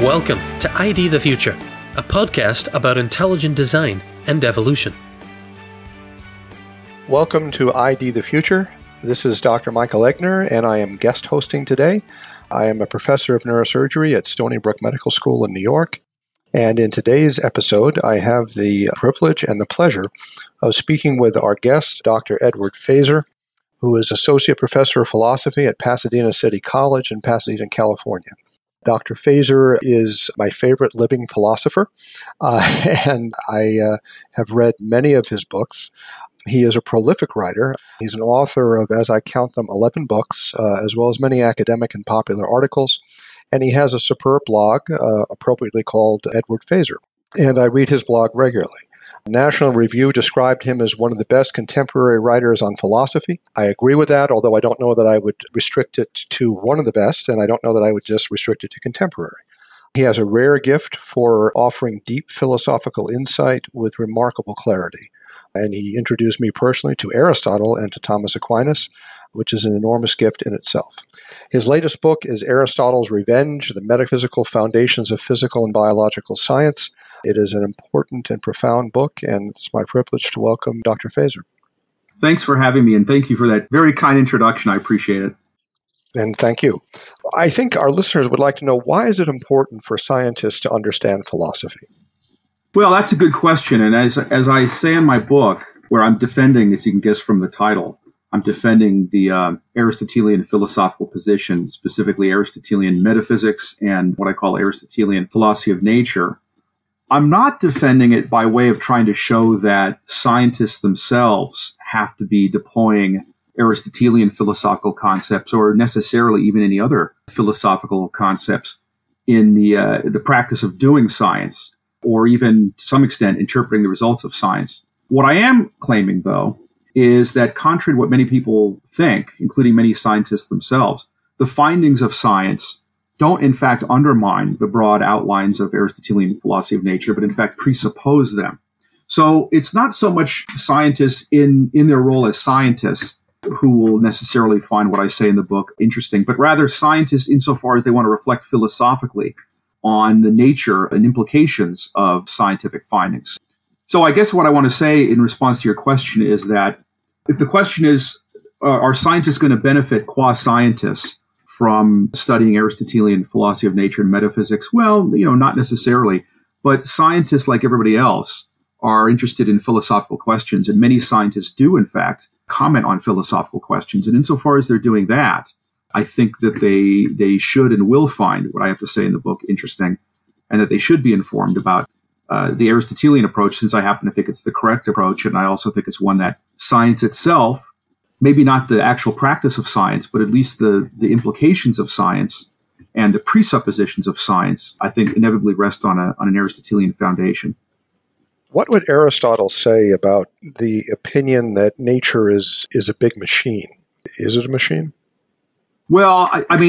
Welcome to ID the Future, a podcast about intelligent design and evolution. Welcome to ID the Future. This is Dr. Michael Egner, and I am guest hosting today. I am a professor of neurosurgery at Stony Brook Medical School in New York. And in today's episode, I have the privilege and the pleasure of speaking with our guest, Dr. Edward Feser, who is Associate Professor of Philosophy at Pasadena City College in Pasadena, California. Dr. Feser is my favorite living philosopher, and I have read many of his books. He is a prolific writer. He's an author of, as I count them, 11 books, as well as many academic and popular articles. And he has a superb blog, appropriately called Edward Feser. And I read his blog regularly. National Review described him as one of the best contemporary writers on philosophy. I agree with that, although I don't know that I would restrict it to one of the best, and I don't know that I would just restrict it to contemporary. He has a rare gift for offering deep philosophical insight with remarkable clarity. And he introduced me personally to Aristotle and to Thomas Aquinas, which is an enormous gift in itself. His latest book is Aristotle's Revenge, The Metaphysical Foundations of Physical and Biological Science. It is an important and profound book, and it's my privilege to welcome Dr. Feser. Thanks for having me, and thank you for that very kind introduction. I appreciate it. And thank you. I think our listeners would like to know, why is it important for scientists to understand philosophy? Well, that's a good question. And as I say in my book, where I'm defending, as you can guess from the title, I'm defending the Aristotelian philosophical position, specifically Aristotelian metaphysics and what I call Aristotelian philosophy of nature. I'm not defending it by way of trying to show that scientists themselves have to be deploying Aristotelian philosophical concepts or necessarily even any other philosophical concepts in the practice of doing science, or even to some extent interpreting the results of science. What I am claiming, though, is that contrary to what many people think, including many scientists themselves, the findings of science don't in fact undermine the broad outlines of Aristotelian philosophy of nature, but in fact presuppose them. So it's not so much scientists in their role as scientists who will necessarily find what I say in the book interesting, but rather scientists insofar as they want to reflect philosophically on the nature and implications of scientific findings. So I guess what I want to say in response to your question is that if the question is, are scientists going to benefit qua scientists from studying Aristotelian philosophy of nature and metaphysics? Well, not necessarily. But scientists, like everybody else, are interested in philosophical questions. And many scientists do, in fact, comment on philosophical questions. And insofar as they're doing that, I think that they should and will find what I have to say in the book interesting, and that they should be informed about the Aristotelian approach, since I happen to think it's the correct approach. And I also think it's one that science itself, maybe not the actual practice of science, but at least the implications of science and the presuppositions of science, I think inevitably rest on an Aristotelian foundation. What would Aristotle say about the opinion that nature is a big machine? Is it a machine? Well,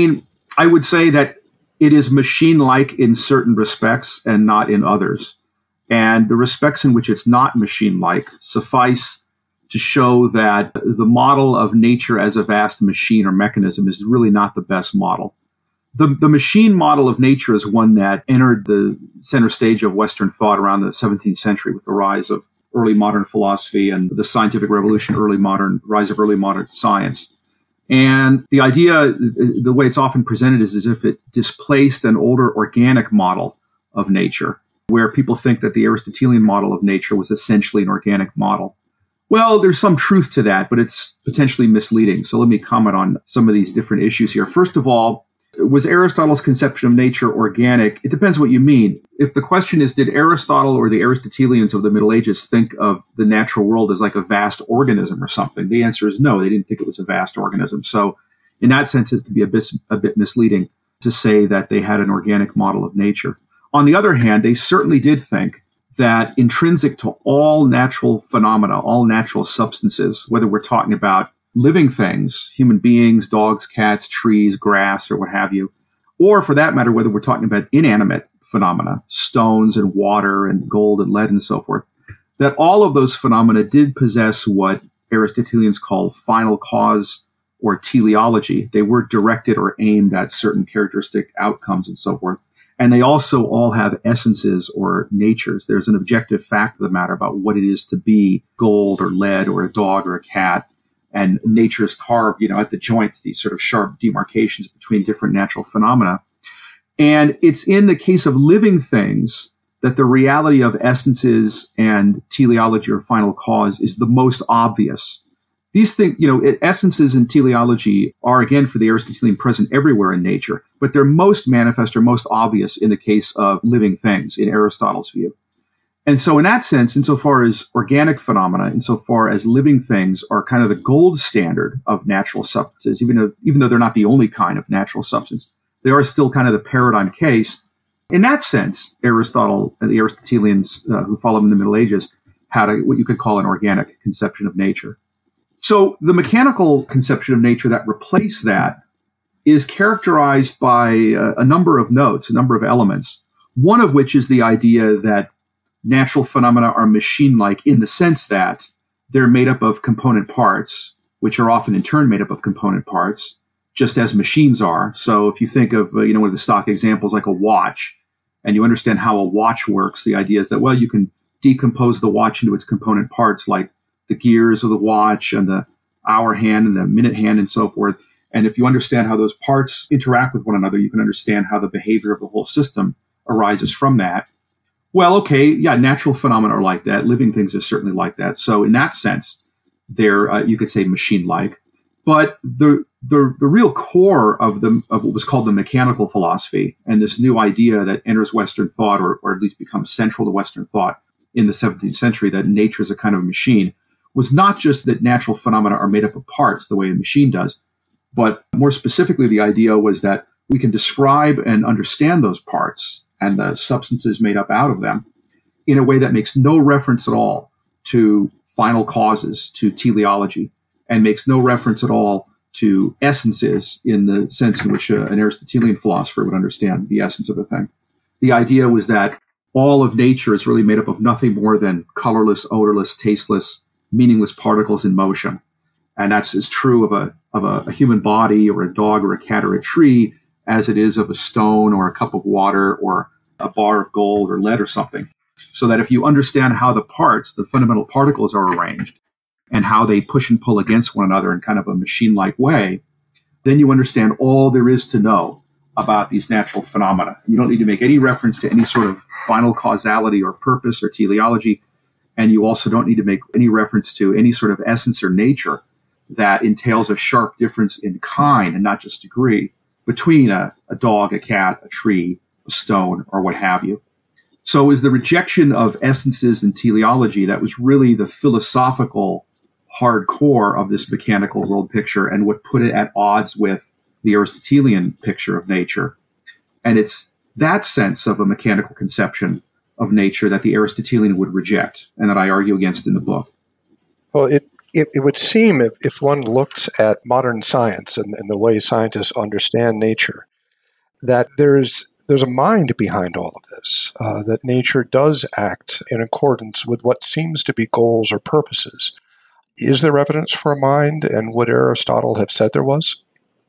I would say that it is machine-like in certain respects and not in others. And the respects in which it's not machine-like suffice to show that the model of nature as a vast machine or mechanism is really not the best model. The machine model of nature is one that entered the center stage of Western thought around the 17th century with the rise of early modern philosophy and the scientific revolution, rise of early modern science. And the idea, the way it's often presented, is as if it displaced an older organic model of nature, where people think that the Aristotelian model of nature was essentially an organic model. Well, there's some truth to that, but it's potentially misleading. So let me comment on some of these different issues here. First of all, was Aristotle's conception of nature organic? It depends what you mean. If the question is, did Aristotle or the Aristotelians of the Middle Ages think of the natural world as like a vast organism or something? The answer is no, they didn't think it was a vast organism. So in that sense, it could be a bit misleading to say that they had an organic model of nature. On the other hand, they certainly did think that intrinsic to all natural phenomena, all natural substances, whether we're talking about living things, human beings, dogs, cats, trees, grass, or what have you, or for that matter, whether we're talking about inanimate phenomena, stones and water and gold and lead and so forth, that all of those phenomena did possess what Aristotelians call final cause or teleology. They were directed or aimed at certain characteristic outcomes and so forth. And they also all have essences or natures. There's an objective fact of the matter about what it is to be gold or lead or a dog or a cat. And nature is carved, at the joints, these sort of sharp demarcations between different natural phenomena. And it's in the case of living things that the reality of essences and teleology or final cause is the most obvious. These things, essences and teleology are, again, for the Aristotelian, present everywhere in nature, but they're most manifest or most obvious in the case of living things in Aristotle's view. And so in that sense, insofar as organic phenomena, insofar as living things are kind of the gold standard of natural substances, even though they're not the only kind of natural substance, they are still kind of the paradigm case. In that sense, Aristotle and the Aristotelians who followed him in the Middle Ages had what you could call an organic conception of nature. So the mechanical conception of nature that replaced that is characterized by a number of notes, a number of elements, one of which is the idea that natural phenomena are machine-like in the sense that they're made up of component parts, which are often in turn made up of component parts, just as machines are. So if you think of, one of the stock examples like a watch, and you understand how a watch works, the idea is that, well, you can decompose the watch into its component parts like the gears of the watch and the hour hand and the minute hand and so forth. And if you understand how those parts interact with one another, you can understand how the behavior of the whole system arises from that. Well, okay, yeah, natural phenomena are like that. Living things are certainly like that. So in that sense, they're, you could say, machine-like. But the real core of what was called the mechanical philosophy, and this new idea that enters Western thought, or at least becomes central to Western thought in the 17th century, that nature is a kind of machine, was not just that natural phenomena are made up of parts the way a machine does, but more specifically, the idea was that we can describe and understand those parts and the substances made up out of them in a way that makes no reference at all to final causes, to teleology, and makes no reference at all to essences in the sense in which an Aristotelian philosopher would understand the essence of a thing. The idea was that all of nature is really made up of nothing more than colorless, odorless, tasteless, meaningless particles in motion. And that's as true of a human body or a dog or a cat or a tree as it is of a stone or a cup of water or a bar of gold or lead or something. So that if you understand how the parts, the fundamental particles are arranged and how they push and pull against one another in kind of a machine-like way, then you understand all there is to know about these natural phenomena. You don't need to make any reference to any sort of final causality or purpose or teleology. And you also don't need to make any reference to any sort of essence or nature that entails a sharp difference in kind and not just degree between a dog, a cat, a tree, a stone, or what have you. So it was the rejection of essences and teleology that was really the philosophical hardcore of this mechanical world picture and what put it at odds with the Aristotelian picture of nature. And it's that sense of a mechanical conception of nature that the Aristotelian would reject and that I argue against in the book. Well, it would seem if one looks at modern science and the way scientists understand nature, that there's a mind behind all of this, that nature does act in accordance with what seems to be goals or purposes. Is there evidence for a mind, and would Aristotle have said there was?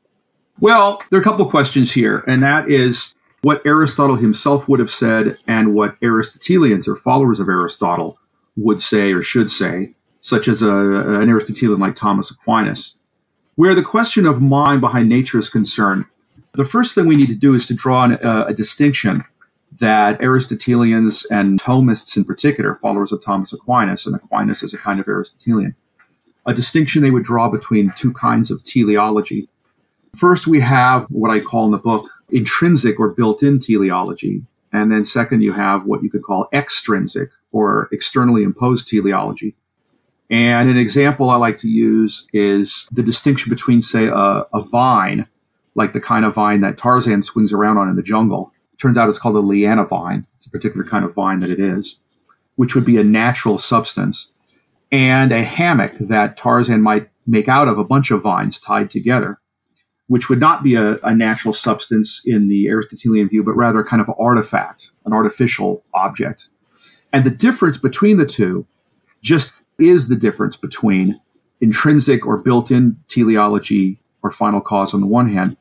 Well, there are a couple of questions here, and that is what Aristotle himself would have said and what Aristotelians or followers of Aristotle would say or should say, such as an Aristotelian like Thomas Aquinas. Where the question of mind behind nature is concerned, the first thing we need to do is to draw a distinction that Aristotelians and Thomists in particular, followers of Thomas Aquinas, and Aquinas is a kind of Aristotelian, a distinction they would draw between two kinds of teleology. First, we have what I call in the book intrinsic or built-in teleology. And then second, you have what you could call extrinsic or externally imposed teleology. And an example I like to use is the distinction between, say, a vine, like the kind of vine that Tarzan swings around on in the jungle. Turns out it's called a liana vine. It's a particular kind of vine that it is, which would be a natural substance, and a hammock that Tarzan might make out of a bunch of vines tied together, which would not be a natural substance in the Aristotelian view, but rather a kind of artifact, an artificial object. And the difference between the two just is the difference between intrinsic or built-in teleology or final cause on the one hand,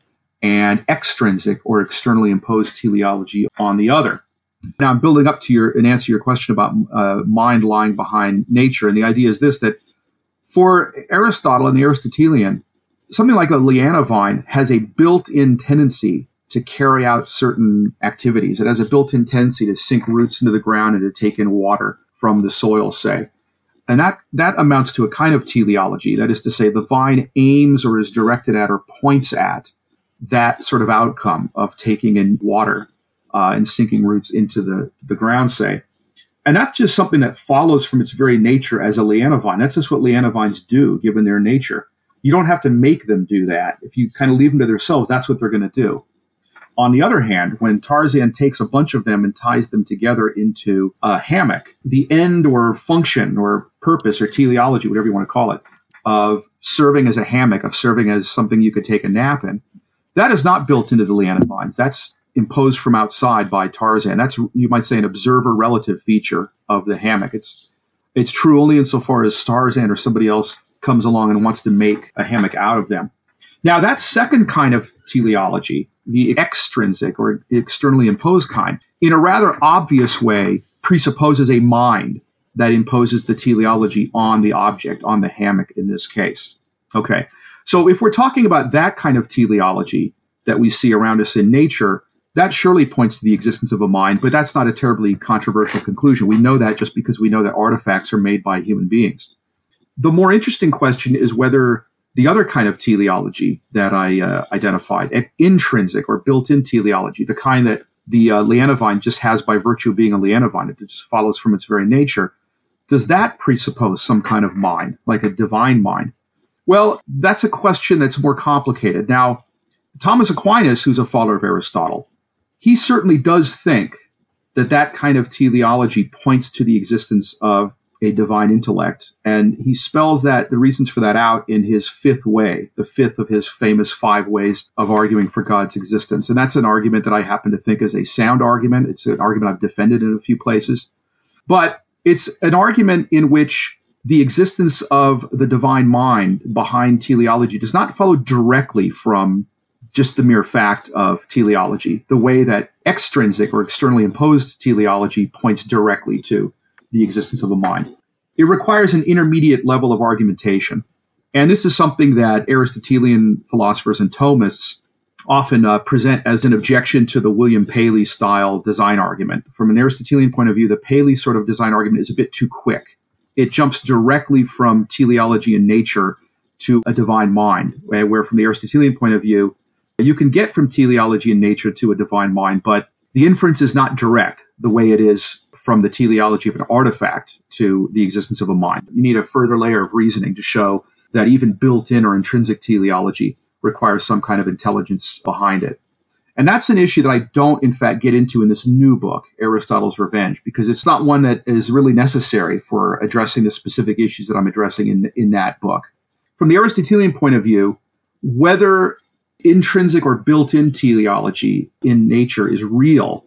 and extrinsic or externally imposed teleology on the other. Now, I'm building up to and answer your question about mind lying behind nature. And the idea is this, that for Aristotle and the Aristotelian, something like a liana vine has a built-in tendency to carry out certain activities. It has a built-in tendency to sink roots into the ground and to take in water from the soil, say. And that amounts to a kind of teleology. That is to say, the vine aims or is directed at or points at that sort of outcome of taking in water and sinking roots into the ground, say. And that's just something that follows from its very nature as a liana vine. That's just what liana vines do, given their nature. You don't have to make them do that. If you kind of leave them to themselves, that's what they're going to do. On the other hand, when Tarzan takes a bunch of them and ties them together into a hammock, the end or function or purpose or teleology, whatever you want to call it, of serving as a hammock, of serving as something you could take a nap in, that is not built into the liana vines. That's imposed from outside by Tarzan. That's, you might say, an observer relative feature of the hammock. It's true only insofar as Tarzan or somebody else comes along and wants to make a hammock out of them. Now, that second kind of teleology, the extrinsic or externally imposed kind, in a rather obvious way, presupposes a mind that imposes the teleology on the object, on the hammock in this case. Okay, so if we're talking about that kind of teleology that we see around us in nature, that surely points to the existence of a mind, but that's not a terribly controversial conclusion. We know that just because we know that artifacts are made by human beings. The more interesting question is whether the other kind of teleology that I identified, intrinsic or built-in teleology, the kind that the liana vine just has by virtue of being a liana vine, it just follows from its very nature, does that presuppose some kind of mind, like a divine mind? Well, that's a question that's more complicated. Now, Thomas Aquinas, who's a follower of Aristotle, he certainly does think that that kind of teleology points to the existence of a divine intellect. And he spells the reasons for that out in his fifth way, the fifth of his famous 5 ways of arguing for God's existence. And that's an argument that I happen to think is a sound argument. It's an argument I've defended in a few places. But it's an argument in which the existence of the divine mind behind teleology does not follow directly from just the mere fact of teleology, the way that extrinsic or externally imposed teleology points directly to the existence of a mind. It requires an intermediate level of argumentation. And this is something that Aristotelian philosophers and Thomists often present as an objection to the William Paley style design argument. From an Aristotelian point of view, the Paley sort of design argument is a bit too quick. It jumps directly from teleology and nature to a divine mind, where from the Aristotelian point of view, you can get from teleology and nature to a divine mind, but the inference is not direct the way it is from the teleology of an artifact to the existence of a mind. You need a further layer of reasoning to show that even built-in or intrinsic teleology requires some kind of intelligence behind it. And that's an issue that I don't, in fact, get into in this new book, Aristotle's Revenge, because it's not one that is really necessary for addressing the specific issues that I'm addressing in that book. From the Aristotelian point of view, whether intrinsic or built-in teleology in nature is real,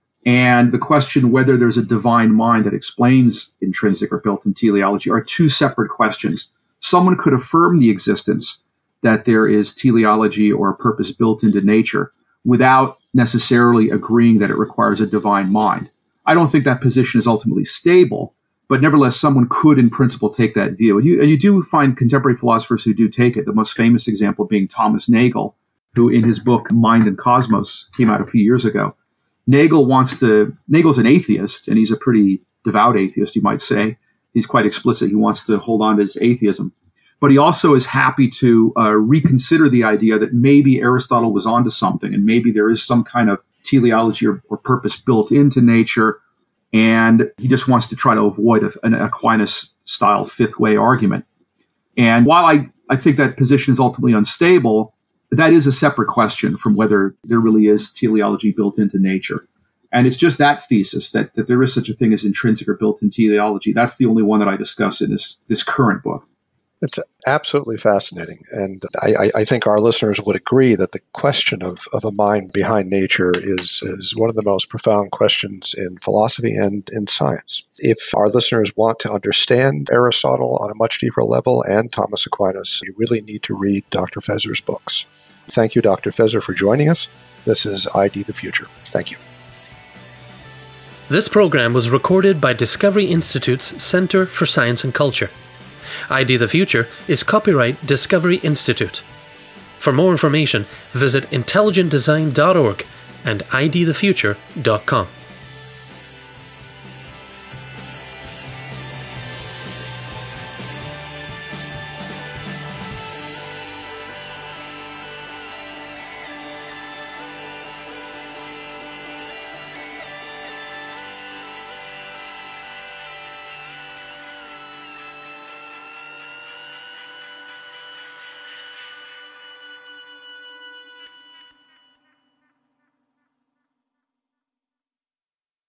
and the question whether there's a divine mind that explains intrinsic or built-in teleology are 2 separate questions. Someone could affirm the existence that there is teleology or a purpose built into nature without necessarily agreeing that it requires a divine mind. I don't think that position is ultimately stable, but nevertheless, someone could in principle take that view. And you do find contemporary philosophers who do take it, the most famous example being Thomas Nagel, who in his book Mind and Cosmos came out a few years ago. Nagel's an atheist, and he's a pretty devout atheist, you might say. He's quite explicit. He wants to hold on to his atheism. But he also is happy to reconsider the idea that maybe Aristotle was onto something, and maybe there is some kind of teleology or purpose built into nature, and he just wants to try to avoid an Aquinas-style fifth way argument. And while I think that position is ultimately unstable, that is a separate question from whether there really is teleology built into nature. And it's just that thesis, that there is such a thing as intrinsic or built-in teleology. That's the only one that I discuss in this current book. It's absolutely fascinating. And I think our listeners would agree that the question of a mind behind nature is one of the most profound questions in philosophy and in science. If our listeners want to understand Aristotle on a much deeper level and Thomas Aquinas, you really need to read Dr. Feser's books. Thank you, Dr. Feser, for joining us. This is ID the Future. Thank you. This program was recorded by Discovery Institute's Center for Science and Culture. ID the Future is copyright Discovery Institute. For more information, visit intelligentdesign.org and idthefuture.com.